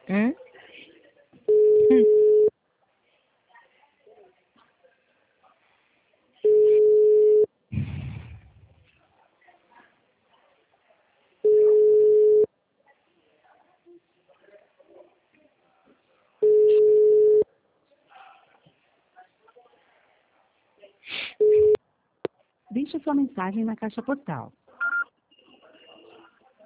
Hum? Hum. Deixe sua mensagem na caixa postal.